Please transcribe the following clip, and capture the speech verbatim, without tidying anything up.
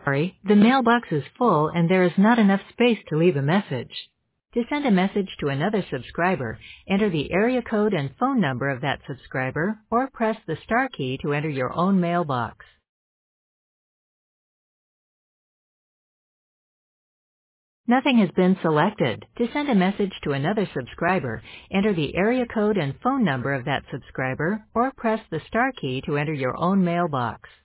Sorry, the mailbox is full and there is not enough space to leave a message. To send a message to another subscriber, enter the area code and phone number of that subscriber or press the star key to enter your own mailbox. Nothing has been selected. To send a message to another subscriber, enter the area code and phone number of that subscriber or press the star key to enter your own mailbox.